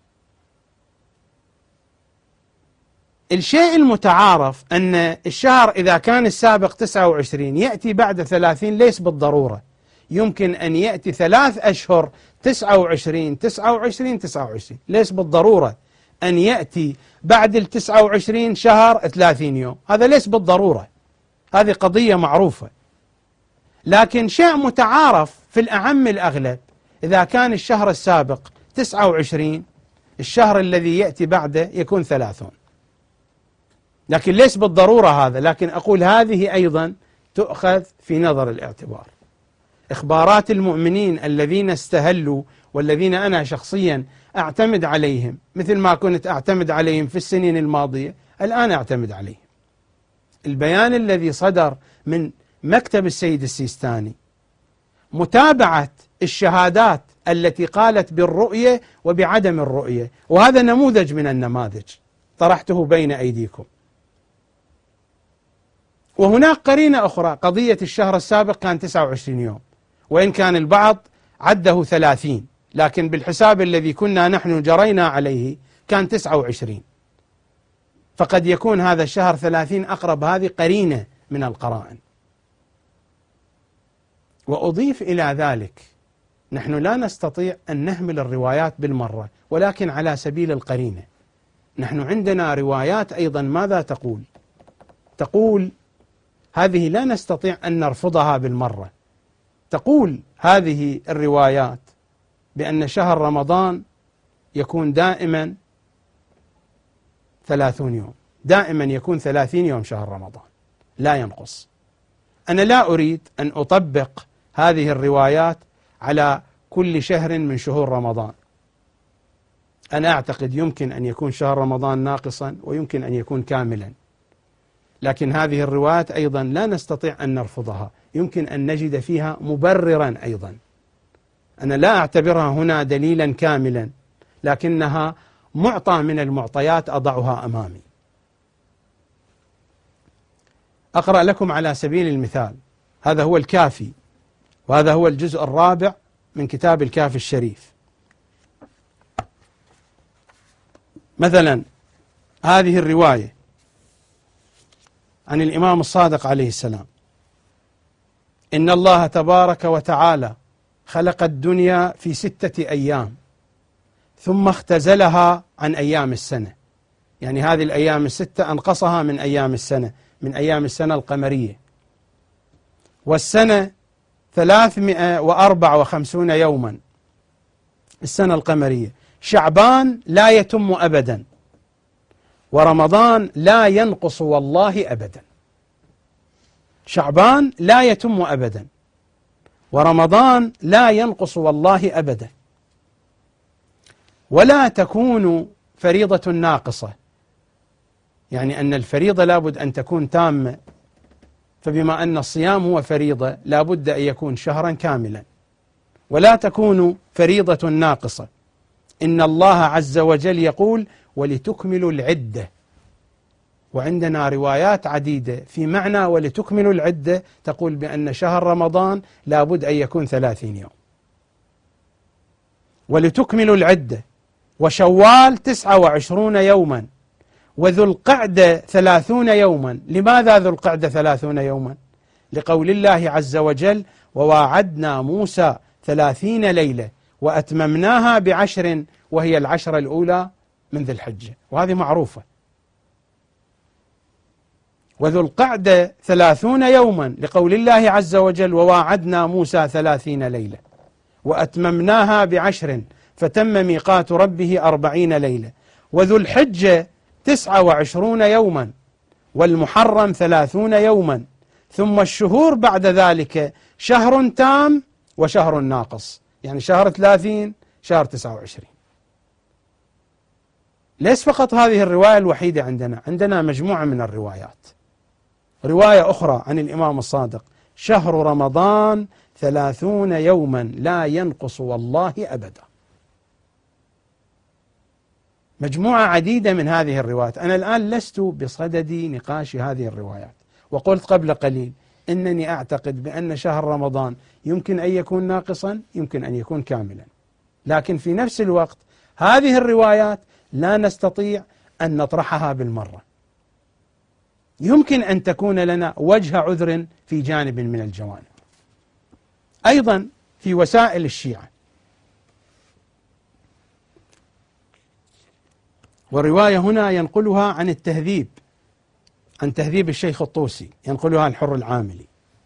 الشيء المتعارف أن الشهر إذا كان السابق 29 يأتي بعد 30 ليس بالضرورة، يمكن أن يأتي 3 أشهر 29 29 29، ليس بالضرورة أن يأتي بعد 29 شهر 30 يوم، هذا ليس بالضرورة، هذه قضية معروفة. لكن شيء متعارف في الأعم الأغلب، إذا كان الشهر السابق 29 الشهر الذي يأتي بعده يكون 30، لكن ليس بالضرورة هذا. لكن أقول هذه أيضا تؤخذ في نظر الاعتبار. إخبارات المؤمنين الذين استهلوا والذين أنا شخصيا أعتمد عليهم مثل ما كنت أعتمد عليهم في السنين الماضية، الآن أعتمد عليهم. البيان الذي صدر من مكتب السيد السيستاني، متابعة الشهادات التي قالت بالرؤية وبعدم الرؤية، وهذا نموذج من النماذج طرحته بين أيديكم. وهناك قرينة أخرى، قضية الشهر السابق كان 29 يوم، وإن كان البعض عده 30، لكن بالحساب الذي كنا نحن جرينا عليه كان 29، فقد يكون هذا الشهر 30 أقرب. هذه قرينة من القرائن. وأضيف إلى ذلك، نحن لا نستطيع أن نهمل الروايات بالمرة، ولكن على سبيل القرينة. نحن عندنا روايات أيضا ماذا تقول؟ تقول هذه لا نستطيع أن نرفضها بالمرة. تقول هذه الروايات بأن شهر رمضان يكون دائما 30 يوم، دائما يكون 30 يوم شهر رمضان لا ينقص. أنا لا أريد أن أطبق هذه الروايات على كل شهر من شهور رمضان. أنا أعتقد يمكن أن يكون شهر رمضان ناقصا ويمكن أن يكون كاملا، لكن هذه الروايات أيضا لا نستطيع أن نرفضها، يمكن أن نجد فيها مبررا أيضا. أنا لا أعتبرها هنا دليلا كاملا، لكنها معطى من المعطيات أضعها أمامي. أقرأ لكم على سبيل المثال، هذا هو الكافي، وهذا هو الجزء الرابع من كتاب الكافي الشريف. مثلا هذه الرواية عن الإمام الصادق عليه السلام: إن الله تبارك وتعالى خلق الدنيا في 6 أيام ثم اختزلها عن أيام السنة، يعني هذه الأيام 6 أنقصها من أيام السنة، من أيام السنة القمرية. والسنة 354 يوما السنة القمرية. شعبان لا يتم أبدا، ورمضان لا ينقص والله أبدا. شعبان لا يتم أبدا، ورمضان لا ينقص والله أبدا. ولا تكون فريضة ناقصة، يعني أن الفريضة لابد أن تكون تامة، فبما أن الصيام هو فريضة لابد أن يكون شهرا كاملا. ولا تكون فريضة ناقصة. إن الله عز وجل يقول: ولتكملوا العدة. وعندنا روايات عديدة في معنى ولتكملوا العدة تقول بأن شهر رمضان لابد أن يكون 30 يوم. ولتكملوا العدة، وشوال 29 يوما، وذو القعدة 30 يوما. لماذا ذو القعدة 30 يوما؟ لقول الله عز وجل: وواعدنا موسى 30 ليلة وأتممناها ب10، وهي العشرة الأولى من ذي الحجة، وهذه معروفة. وذو القعدة 30 يوما لقول الله عز وجل: وواعدنا موسى 30 ليلة وأتممناها ب10 فتم ميقات ربه 40 ليلة. وذو الحجة 29 يوما، والمحرم 30 يوما، ثم الشهور بعد ذلك شهر تام وشهر ناقص، يعني شهر 30 شهر 29. ليس فقط هذه الرواية الوحيدة عندنا مجموعة من الروايات. رواية أخرى عن الإمام الصادق: شهر رمضان 30 يوما لا ينقص والله أبدا. مجموعة عديدة من هذه الروايات. أنا الآن لست بصدد نقاش هذه الروايات، وقلت قبل قليل إنني أعتقد بأن شهر رمضان يمكن أن يكون ناقصا، يمكن أن يكون كاملا، لكن في نفس الوقت هذه الروايات لا نستطيع أن نطرحها بالمرة. يمكن أن تكون لنا وجه عذر في جانب من الجوانب. أيضا في وسائل الشيعة، والرواية هنا ينقلها عن التهذيب، عن تهذيب الشيخ الطوسي، ينقلها الحر العاملي،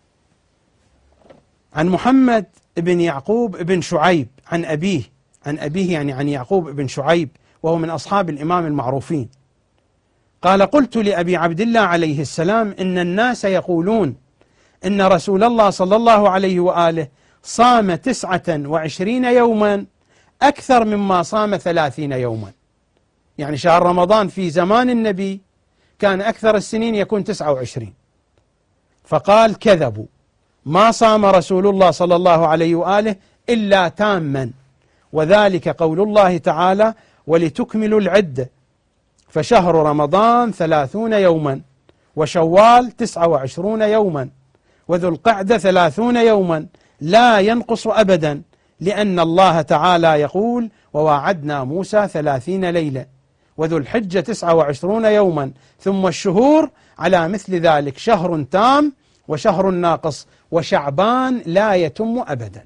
عن محمد بن يعقوب بن شعيب عن أبيه يعني عن يعقوب بن شعيب، وهو من أصحاب الإمام المعروفين. قال: قلت لأبي عبد الله عليه السلام: إن الناس يقولون إن رسول الله صلى الله عليه وآله صام 29 يوما أكثر مما صام 30 يوما. يعني شهر رمضان في زمان النبي كان أكثر السنين يكون 29. فقال: كذبوا، ما صام رسول الله صلى الله عليه وآله إلا تاما، وذلك قول الله تعالى: ولتكملوا العدة فشهر رمضان 30 يوما، وشوال 29 يوما، وذو القعدة 30 يوما، لا ينقص أبدا، لأن الله تعالى يقول: وواعدنا موسى 30 ليلة، وذو الحجة 29 يوما، ثم الشهور على مثل ذلك، شهر تام وشهر ناقص، وشعبان لا يتم أبدا.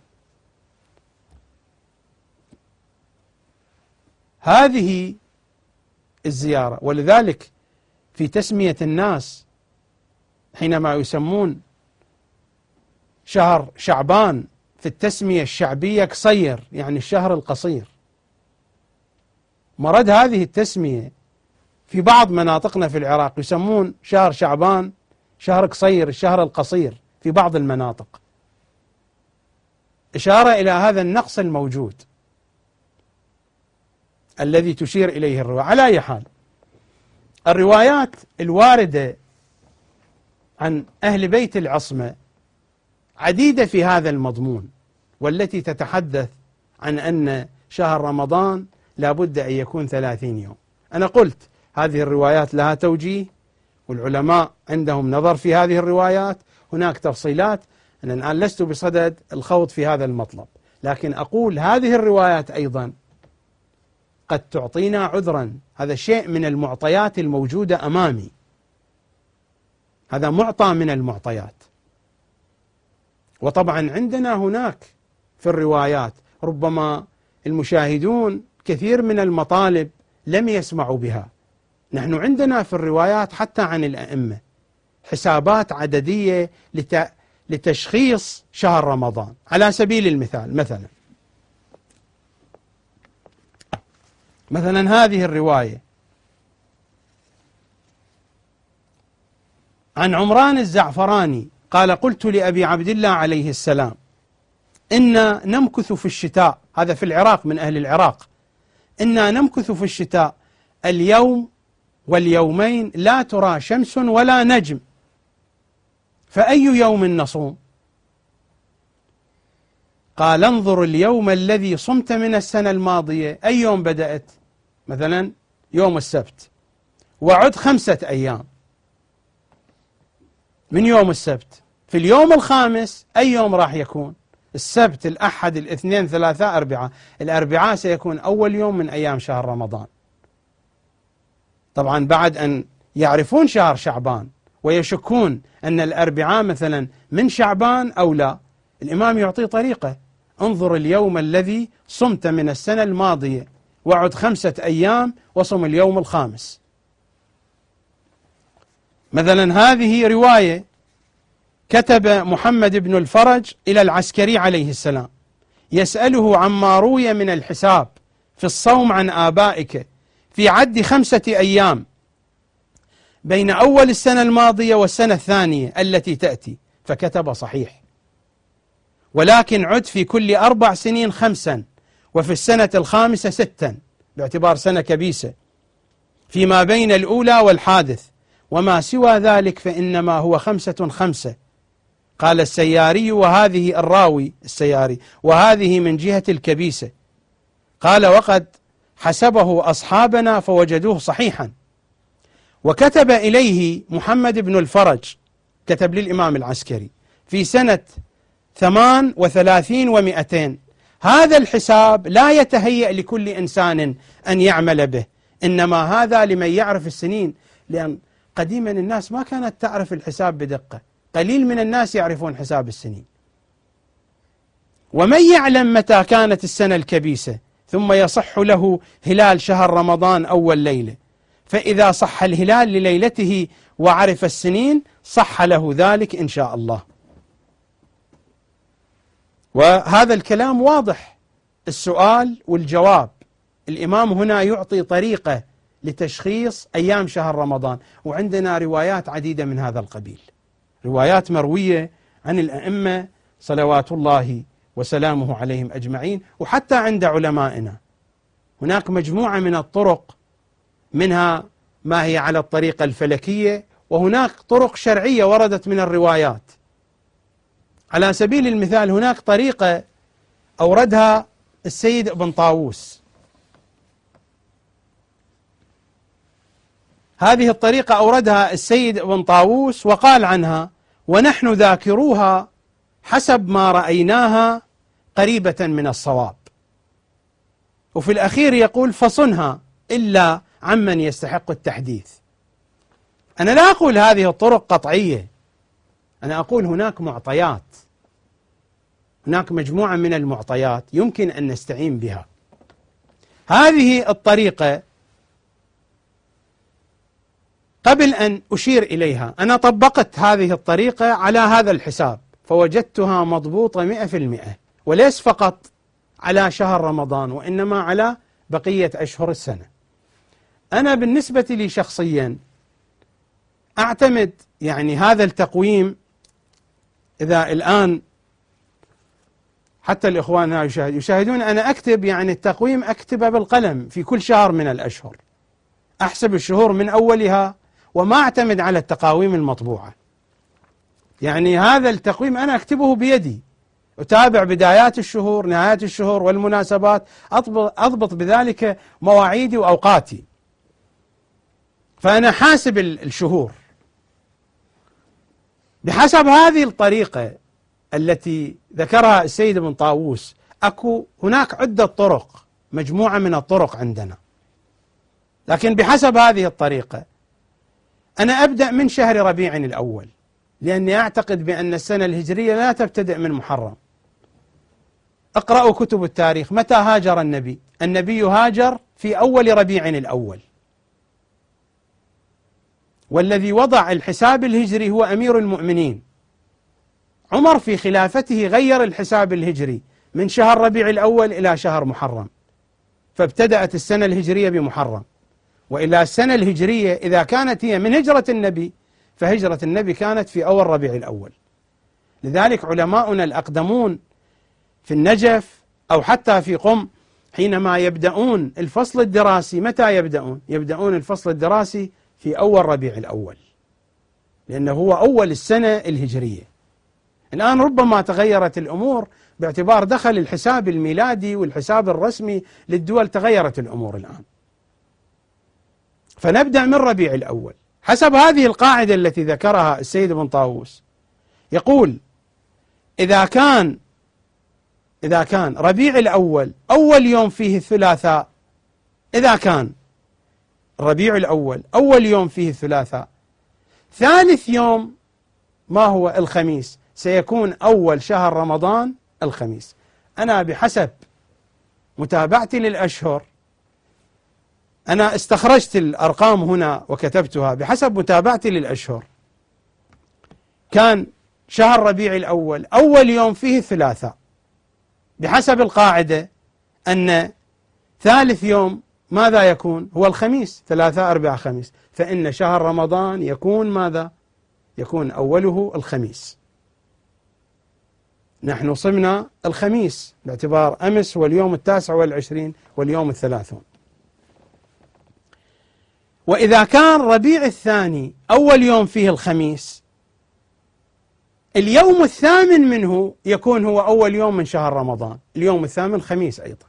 هذه الزيارة. ولذلك في تسمية الناس حينما يسمون شهر شعبان في التسمية الشعبية قصير، يعني الشهر القصير، مرد هذه التسمية في بعض مناطقنا في العراق يسمون شهر شعبان شهر قصير، الشهر القصير في بعض المناطق، إشارة إلى هذا النقص الموجود الذي تشير إليه الرواية. على أي حال، الروايات الواردة عن أهل بيت العصمة عديدة في هذا المضمون، والتي تتحدث عن أن شهر رمضان لا بد أن يكون 30 يوم. أنا قلت هذه الروايات لها توجيه، والعلماء عندهم نظر في هذه الروايات، هناك تفصيلات، أنا الآن لست بصدد الخوض في هذا المطلب، لكن أقول هذه الروايات أيضا قد تعطينا عذرا. هذا شيء من المعطيات الموجودة أمامي، هذا معطى من المعطيات. وطبعا عندنا هناك في الروايات ربما المشاهدون كثير من المطالب لم يسمعوا بها. نحن عندنا في الروايات حتى عن الأئمة حسابات عددية لتشخيص شهر رمضان. على سبيل المثال، مثلا هذه الرواية عن عمران الزعفراني قال: قلت لأبي عبد الله عليه السلام: إنا نمكث في الشتاء، هذا في العراق من أهل العراق، إنا نمكث في الشتاء اليوم واليومين لا ترى شمس ولا نجم، فأي يوم نصوم؟ قال: انظر اليوم الذي صمت من السنة الماضية، أي يوم بدأت؟ مثلا يوم السبت، وعد 5 أيام من يوم السبت، في اليوم الخامس أي يوم راح يكون؟ السبت، الأحد، الاثنين، ثلاثاء، أربعاء. الأربعاء سيكون أول يوم من أيام شهر رمضان. طبعا بعد أن يعرفون شهر شعبان ويشكون أن الأربعاء مثلا من شعبان أو لا، الإمام يعطي طريقة: انظر اليوم الذي صمت من السنة الماضية، وعد 5 أيام، وصم اليوم الخامس. مثلا هذه رواية كتب محمد بن الفرج إلى العسكري عليه السلام يسأله عما روي من الحساب في الصوم عن آبائك في عد 5 أيام بين أول السنة الماضية والسنة الثانية التي تأتي، فكتب: صحيح، ولكن عد في كل 4 سنين 5، وفي السنة الخامسة 6، باعتبار سنة كبيسة، فيما بين الأولى والحادث، وما سوى ذلك فإنما هو 5 5. قال السياري، وهذه الراوي السياري، وهذه من جهة الكبيسة. قال: وقد حسبه أصحابنا فوجدوه صحيحا. وكتب إليه محمد بن الفرج، كتب للإمام العسكري في سنة 38 و200: هذا الحساب لا يتهيأ لكل إنسان أن يعمل به، إنما هذا لمن يعرف السنين، لأن قديما الناس ما كانت تعرف الحساب بدقة، قليل من الناس يعرفون حساب السنين. ومن يعلم متى كانت السنة الكبيسة ثم يصح له هلال شهر رمضان أول ليلة، فإذا صح الهلال لليلته وعرف السنين صح له ذلك إن شاء الله. وهذا الكلام واضح، السؤال والجواب. الإمام هنا يعطي طريقة لتشخيص أيام شهر رمضان، وعندنا روايات عديدة من هذا القبيل، روايات مروية عن الأئمة صلوات الله وسلامه عليهم أجمعين، وحتى عند علمائنا هناك مجموعة من الطرق، منها ما هي على الطريقة الفلكية، وهناك طرق شرعية وردت من الروايات. على سبيل المثال هناك طريقة أوردها السيد ابن طاووس. هذه الطريقة أوردها السيد ابن طاووس وقال عنها: ونحن ذاكروها حسب ما رأيناها قريبة من الصواب. وفي الأخير يقول: فصنها إلا عمن يستحق التحديث. أنا لا أقول هذه الطرق قطعية، أنا أقول هناك معطيات، هناك مجموعة من المعطيات يمكن أن نستعين بها. هذه الطريقة قبل أن أشير إليها أنا طبقت هذه الطريقة على هذا الحساب فوجدتها مضبوطة 100%، وليس فقط على شهر رمضان وإنما على بقية أشهر السنة. أنا بالنسبة لي شخصيا أعتمد يعني هذا التقويم. إذا الآن حتى الإخوان يشاهدون أنا أكتب يعني التقويم أكتبه بالقلم في كل شهر من الأشهر، أحسب الشهور من أولها وما أعتمد على التقاويم المطبوعة. يعني هذا التقويم أنا أكتبه بيدي، أتابع بدايات الشهور، نهايات الشهور والمناسبات، أضبط بذلك مواعيدي وأوقاتي، فأنا حاسب الشهور بحسب هذه الطريقة التي ذكرها السيد ابن طاووس. هناك عدة طرق، مجموعة من الطرق عندنا، لكن بحسب هذه الطريقة أنا أبدأ من شهر ربيع الأول، لأني أعتقد بأن السنة الهجرية لا تبتدئ من محرم. اقرأوا كتب التاريخ، متى هاجر النبي؟ النبي هاجر في أول ربيع الأول، والذي وضع الحساب الهجري هو أمير المؤمنين عمر. في خلافته غير الحساب الهجري من شهر ربيع الأول إلى شهر محرم، فابتدأت السنة الهجرية بمحرم. وإلى السنة الهجرية إذا كانت هي من هجرة النبي فهجرة النبي كانت في أول ربيع الأول. لذلك علماؤنا الأقدمون في النجف أو حتى في قم حينما يبدأون الفصل الدراسي، متى يبدأون؟ يبدأون الفصل الدراسي في أول ربيع الأول، لأنه هو أول السنة الهجرية. الآن ربما تغيرت الأمور باعتبار دخل الحساب الميلادي والحساب الرسمي للدول، تغيرت الأمور الآن، فنبدأ من ربيع الأول حسب هذه القاعدة التي ذكرها السيد ابن طاووس. يقول: إذا كان ربيع الأول أول يوم فيه الثلاثاء، إذا كان ربيع الأول أول يوم فيه الثلاثاء، ثالث يوم ما هو؟ الخميس، سيكون أول شهر رمضان الخميس. أنا بحسب متابعتي للأشهر، أنا استخرجت الأرقام هنا وكتبتها بحسب متابعتي للأشهر، كان شهر ربيع الأول أول يوم فيه الثلاثاء، بحسب القاعدة أن ثالث يوم ماذا يكون؟ هو الخميس، ثلاثاء أربعاء خميس، فإن شهر رمضان يكون ماذا؟ يكون أوله الخميس. نحن صمنا الخميس باعتبار أمس واليوم 29 واليوم 30. وإذا كان ربيع الثاني أول يوم فيه الخميس، اليوم 8 منه يكون هو أول يوم من شهر رمضان، اليوم 8 خميس أيضا.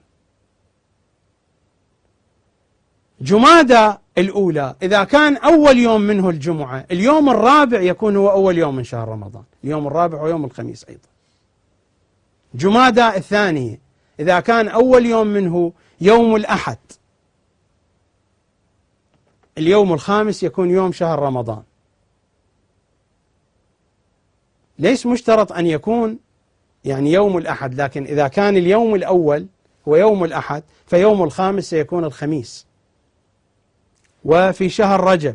جمادى الأولى إذا كان أول يوم منه الجمعة، اليوم الرابع يكون هو أول يوم من شهر رمضان، اليوم الرابع ويوم الخميس أيضا. جمادى الثانية إذا كان أول يوم منه يوم الأحد، اليوم الخامس يكون يوم شهر رمضان. ليس مشترط أن يكون يعني يوم الأحد، لكن إذا كان اليوم الأول هو يوم الأحد فيوم الخامس سيكون الخميس. وفي شهر رجب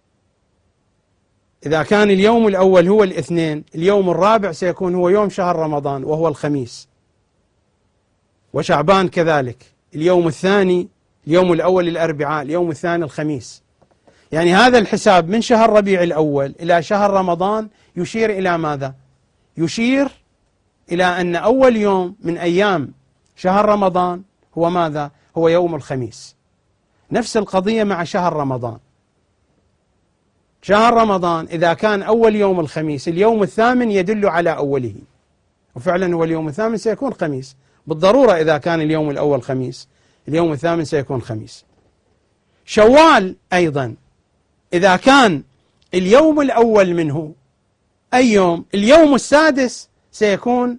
إذا كان اليوم الأول هو الاثنين، اليوم الرابع سيكون هو يوم شهر رمضان وهو الخميس. وشعبان كذلك، اليوم الثاني، اليوم الأول الأربعاء، اليوم الثاني الخميس. يعني هذا الحساب من شهر ربيع الأول إلى شهر رمضان يشير إلى ماذا؟ يشير إلى أن أول يوم من أيام شهر رمضان هو ماذا؟ هو يوم الخميس. نفس القضية مع شهر رمضان. شهر رمضان إذا كان أول يوم الخميس، اليوم 8 يدل على أوله، وفعلا هو اليوم 8 سيكون خميس، بالضرورة إذا كان اليوم الأول خميس اليوم الثامن سيكون خميس. شوال أيضا إذا كان اليوم الأول منه أي يوم، اليوم السادس سيكون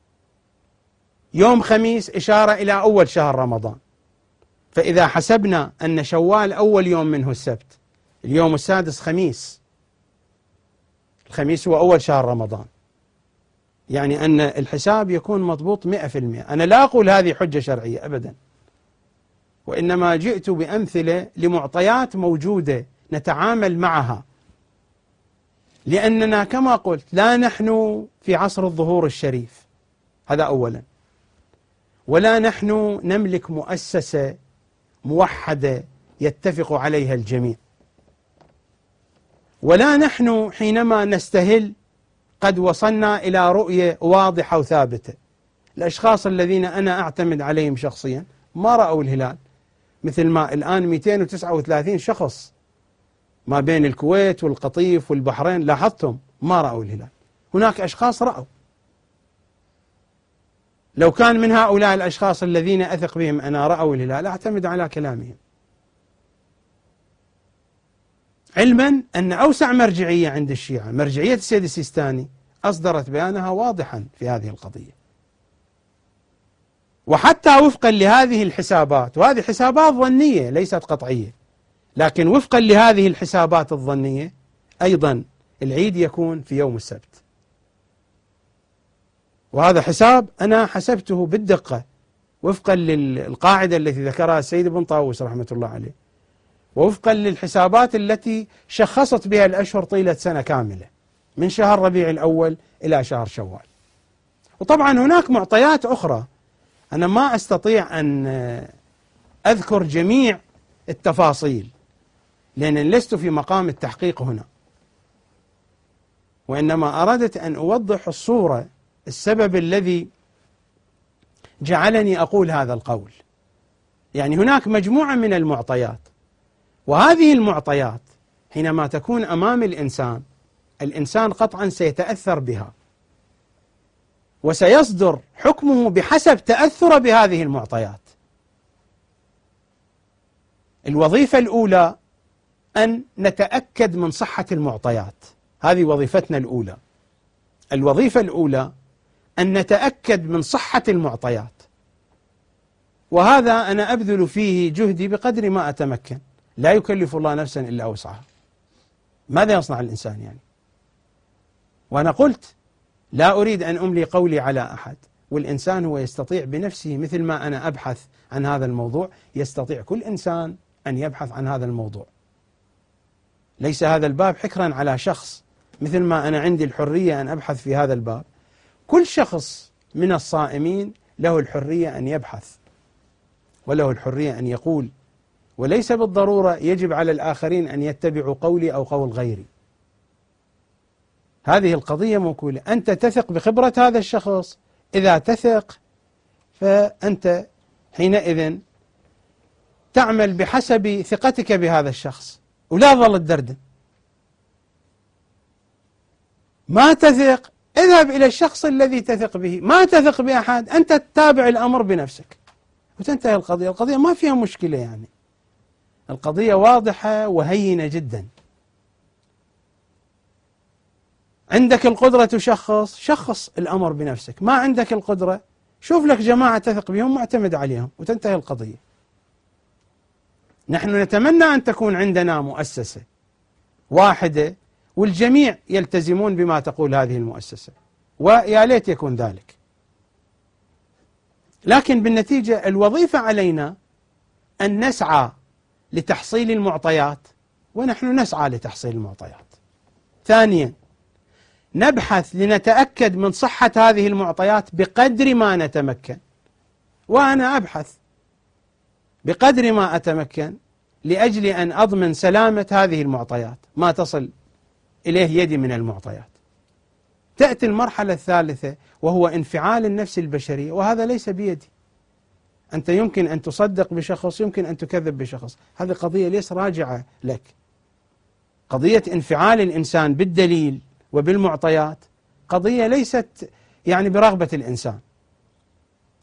يوم خميس، إشارة إلى أول شهر رمضان. فإذا حسبنا أن شوال أول يوم منه السبت، اليوم السادس خميس، الخميس هو أول شهر رمضان، يعني أن الحساب يكون مضبوط 100%. أنا لا أقول هذه حجة شرعية أبدا، وإنما جئت بأمثلة لمعطيات موجودة نتعامل معها، لأننا كما قلت لا نحن في عصر الظهور الشريف، هذا أولا، ولا نحن نملك مؤسسة موحدة يتفق عليها الجميع، ولا نحن حينما نستهل قد وصلنا إلى رؤية واضحة وثابتة. الأشخاص الذين أنا أعتمد عليهم شخصيا ما رأوا الهلال، مثل ما الآن 239 شخص ما بين الكويت والقطيف والبحرين لاحظتم ما رأوا الهلال. هناك أشخاص رأوا. لو كان من هؤلاء الأشخاص الذين أثق بهم أنا رأوا الهلال أعتمد على كلامهم، علما أن أوسع مرجعية عند الشيعة، مرجعية السيد السيستاني، أصدرت بيانها واضحا في هذه القضية. وحتى وفقا لهذه الحسابات، وهذه حسابات ظنية ليست قطعية، لكن وفقا لهذه الحسابات الظنية أيضا العيد يكون في يوم السبت. وهذا حساب أنا حسبته بالدقة وفقا للقاعدة التي ذكرها السيد ابن طاووس رحمة الله عليه، ووفقا للحسابات التي شخصت بها الأشهر طيلة سنة كاملة من شهر ربيع الأول إلى شهر شوال. وطبعا هناك معطيات أخرى أنا ما أستطيع أن أذكر جميع التفاصيل لأن لست في مقام التحقيق هنا، وإنما أردت أن أوضح الصورة، السبب الذي جعلني أقول هذا القول. يعني هناك مجموعة من المعطيات، وهذه المعطيات حينما تكون أمام الإنسان قطعا سيتأثر بها، وسيصدر حكمه بحسب تأثره بهذه المعطيات. الوظيفة الأولى أن نتأكد من صحة المعطيات، هذه وظيفتنا الأولى. الوظيفة الأولى أن نتأكد من صحة المعطيات، وهذا أنا أبذل فيه جهدي بقدر ما أتمكن، لا يكلف الله نفسا إلا وسعها. ماذا يصنع الإنسان يعني؟ وأنا قلت لا أريد أن أملي قولي على أحد، والإنسان هو يستطيع بنفسه، مثل ما أنا أبحث عن هذا الموضوع يستطيع كل إنسان أن يبحث عن هذا الموضوع. ليس هذا الباب حكرا على شخص، مثل ما أنا عندي الحرية أن أبحث في هذا الباب، كل شخص من الصائمين له الحرية أن يبحث وله الحرية أن يقول، وليس بالضرورة يجب على الآخرين أن يتبعوا قولي أو قول غيري. هذه القضية موكولة، أنت تثق بخبرة هذا الشخص، إذا تثق فأنت حينئذ تعمل بحسب ثقتك بهذا الشخص، ولا ظل تدردن. ما تثق اذهب إلى الشخص الذي تثق به، ما تثق بأحد أنت تتابع الأمر بنفسك وتنتهي القضية. القضية ما فيها مشكلة، يعني القضية واضحة وهينة جدا. عندك القدرة شخص الأمر بنفسك، ما عندك القدرة شوف لك جماعة تثق بهم واعتمد عليهم وتنتهي القضية. نحن نتمنى أن تكون عندنا مؤسسة واحدة والجميع يلتزمون بما تقول هذه المؤسسة، ويا ليت يكون ذلك. لكن بالنتيجة الوظيفة علينا أن نسعى لتحصيل المعطيات، ونحن نسعى لتحصيل المعطيات. ثانيا نبحث لنتأكد من صحة هذه المعطيات بقدر ما نتمكن، وأنا أبحث بقدر ما أتمكن لأجل أن أضمن سلامة هذه المعطيات، ما تصل إليه يدي من المعطيات. تأتي المرحلة الثالثة وهو انفعال النفس البشرية، وهذا ليس بيدي. أنت يمكن أن تصدق بشخص، يمكن أن تكذب بشخص، هذه قضية ليس راجعة لك. قضية انفعال الإنسان بالدليل وبالمعطيات قضية ليست يعني برغبة الإنسان.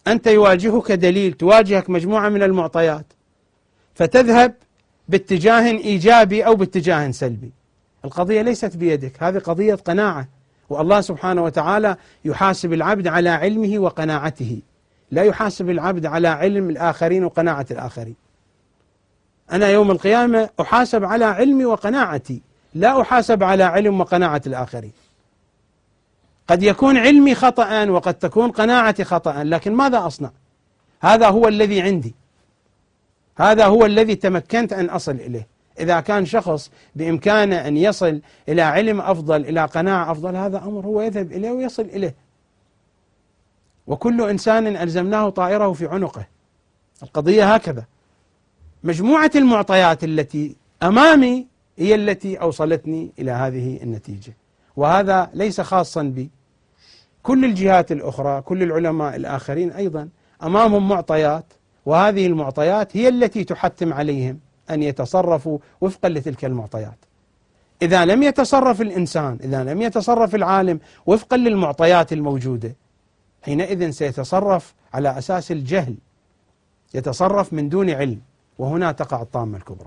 أنت يواجهك دليل، تواجهك مجموعة من المعطيات، فتذهب باتجاه إيجابي أو باتجاه سلبي. القضية ليست بيدك، هذه قضية قناعة، والله سبحانه وتعالى يحاسب العبد على علمه وقناعته، لا يحاسب العبد على علم الآخرين وقناعة الآخرين. أنا يوم القيامة أحاسب على علمي وقناعتي، لا أحاسب على علم وقناعة الآخرين. قد يكون علمي خطأ وقد تكون قناعتي خطأ، لكن ماذا أصنع؟ هذا هو الذي عندي، هذا هو الذي تمكنت أن أصل إليه. إذا كان شخص بإمكانه أن يصل إلى علم أفضل، إلى قناعة أفضل، هذا أمر هو يذهب إليه ويصل إليه. وكل إنسان ألزمناه طائره في عنقه. القضية هكذا. مجموعة المعطيات التي أمامي هي التي أوصلتني إلى هذه النتيجة، وهذا ليس خاصا بي. كل الجهات الأخرى، كل العلماء الآخرين أيضا أمامهم معطيات، وهذه المعطيات هي التي تحتم عليهم أن يتصرفوا وفقا لتلك المعطيات. إذا لم يتصرف الإنسان، إذا لم يتصرف العالم وفقا للمعطيات الموجودة، حينئذ سيتصرف على أساس الجهل، يتصرف من دون علم، وهنا تقع الطامة الكبرى.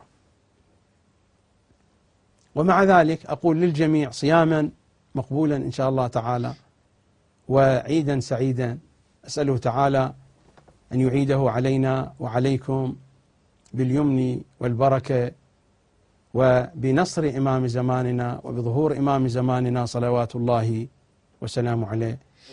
ومع ذلك أقول للجميع صياما مقبولا إن شاء الله تعالى، وعيدا سعيدا، أسأله تعالى أن يعيده علينا وعليكم باليمن والبركة، وبنصر إمام زماننا وبظهور إمام زماننا صلوات الله وسلامه عليه.